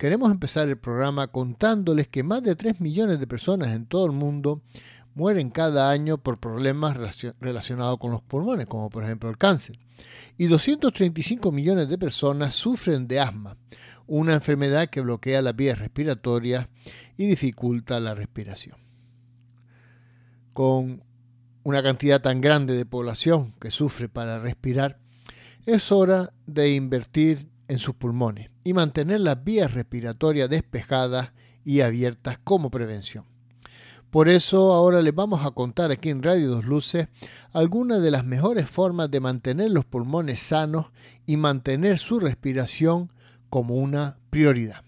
queremos empezar el programa contándoles que más de 3 millones de personas en todo el mundo mueren cada año por problemas relacionados con los pulmones, como por ejemplo el cáncer. Y 235 millones de personas sufren de asma, una enfermedad que bloquea las vías respiratorias y dificulta la respiración. Con una cantidad tan grande de población que sufre para respirar, es hora de invertir en sus pulmones y mantener las vías respiratorias despejadas y abiertas como prevención. Por eso ahora les vamos a contar aquí en Radio Dos Luces algunas de las mejores formas de mantener los pulmones sanos y mantener su respiración como una prioridad.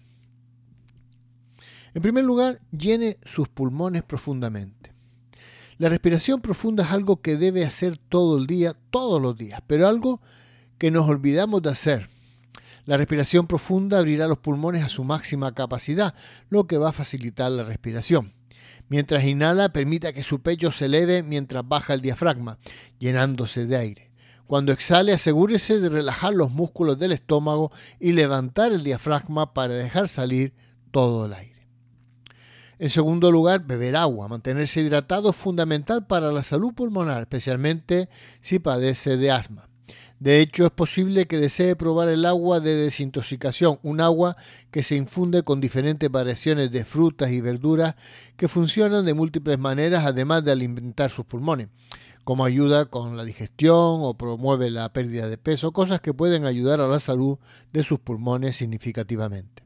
En primer lugar, llene sus pulmones profundamente. La respiración profunda es algo que debe hacer todo el día, todos los días, pero algo que nos olvidamos de hacer. La respiración profunda abrirá los pulmones a su máxima capacidad, lo que va a facilitar la respiración. Mientras inhala, permita que su pecho se eleve mientras baja el diafragma, llenándose de aire. Cuando exhale, asegúrese de relajar los músculos del estómago y levantar el diafragma para dejar salir todo el aire. En segundo lugar, beber agua. Mantenerse hidratado es fundamental para la salud pulmonar, especialmente si padece de asma. De hecho, es posible que desee probar el agua de desintoxicación, un agua que se infunde con diferentes variaciones de frutas y verduras que funcionan de múltiples maneras, además de alimentar sus pulmones, como ayuda con la digestión o promueve la pérdida de peso, cosas que pueden ayudar a la salud de sus pulmones significativamente.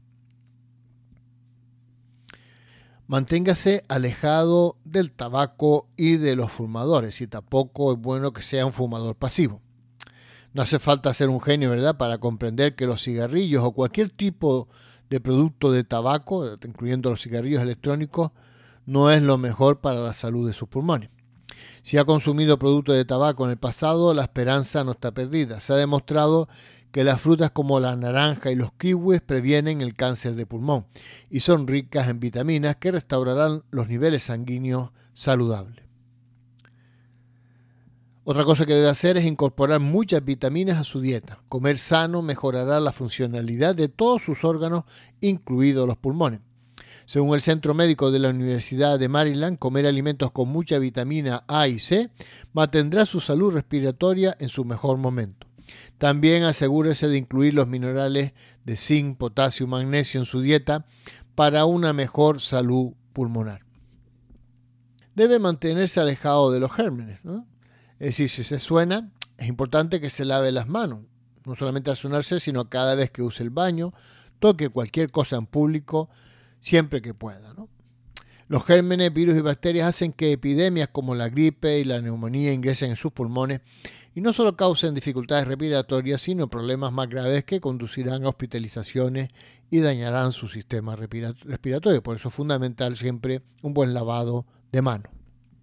Manténgase alejado del tabaco y de los fumadores, y tampoco es bueno que sea un fumador pasivo. No hace falta ser un genio, ¿verdad?, para comprender que los cigarrillos o cualquier tipo de producto de tabaco, incluyendo los cigarrillos electrónicos, no es lo mejor para la salud de sus pulmones. Si ha consumido productos de tabaco en el pasado, la esperanza no está perdida. Se ha demostrado que las frutas como la naranja y los kiwis previenen el cáncer de pulmón y son ricas en vitaminas que restaurarán los niveles sanguíneos saludables. Otra cosa que debe hacer es incorporar muchas vitaminas a su dieta. Comer sano mejorará la funcionalidad de todos sus órganos, incluidos los pulmones. Según el Centro Médico de la Universidad de Maryland, comer alimentos con mucha vitamina A y C mantendrá su salud respiratoria en su mejor momento. También asegúrese de incluir los minerales de zinc, potasio y magnesio en su dieta para una mejor salud pulmonar. Debe mantenerse alejado de los gérmenes, ¿no? Es decir, si se suena, es importante que se lave las manos, no solamente al sonarse, sino cada vez que use el baño, toque cualquier cosa en público, siempre que pueda, ¿no? Los gérmenes, virus y bacterias hacen que epidemias como la gripe y la neumonía ingresen en sus pulmones y no solo causen dificultades respiratorias, sino problemas más graves que conducirán a hospitalizaciones y dañarán su sistema respiratorio. Por eso es fundamental siempre un buen lavado de manos.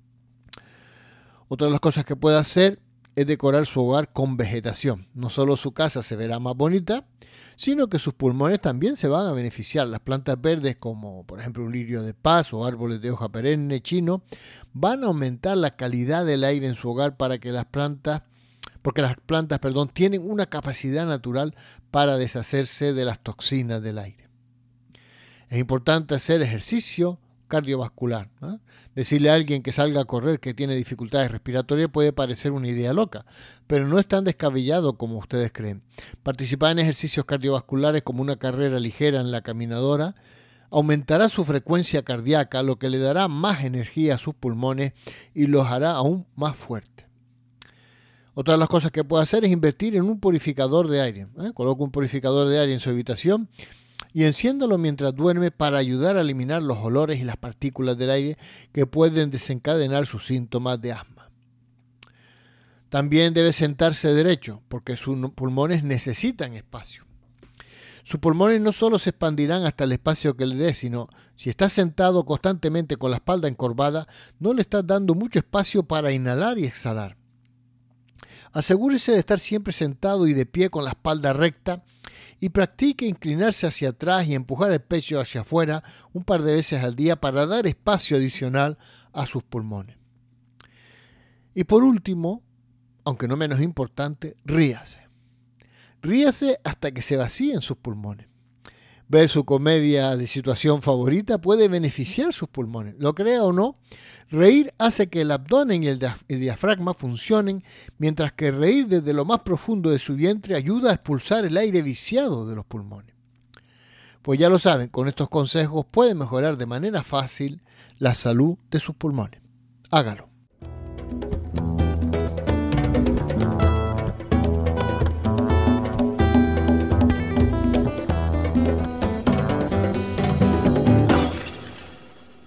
Otra de las cosas que puede hacer es decorar su hogar con vegetación. No solo su casa se verá más bonita, sino que sus pulmones también se van a beneficiar. Las plantas verdes, como por ejemplo un lirio de paz o árboles de hoja perenne chino, van a aumentar la calidad del aire en su hogar porque las plantas tienen una capacidad natural para deshacerse de las toxinas del aire. Es importante hacer ejercicio cardiovascular, ¿no? Decirle a alguien que salga a correr que tiene dificultades respiratorias puede parecer una idea loca, pero no es tan descabellado como ustedes creen. Participar en ejercicios cardiovasculares como una carrera ligera en la caminadora aumentará su frecuencia cardíaca, lo que le dará más energía a sus pulmones y los hará aún más fuertes. Otra de las cosas que puede hacer es invertir en un purificador de aire. Coloque un purificador de aire en su habitación y enciéndalo mientras duerme para ayudar a eliminar los olores y las partículas del aire que pueden desencadenar sus síntomas de asma. También debe sentarse derecho porque sus pulmones necesitan espacio. Sus pulmones no solo se expandirán hasta el espacio que le dé, sino si está sentado constantemente con la espalda encorvada, no le está dando mucho espacio para inhalar y exhalar. Asegúrese de estar siempre sentado y de pie con la espalda recta y practique inclinarse hacia atrás y empujar el pecho hacia afuera un par de veces al día para dar espacio adicional a sus pulmones. Y por último, aunque no menos importante, ríase. Ríase hasta que se vacíen sus pulmones. Ver su comedia de situación favorita puede beneficiar sus pulmones. Lo crea o no, reír hace que el abdomen y el diafragma funcionen, mientras que reír desde lo más profundo de su vientre ayuda a expulsar el aire viciado de los pulmones. Pues ya lo saben, con estos consejos pueden mejorar de manera fácil la salud de sus pulmones. Hágalo.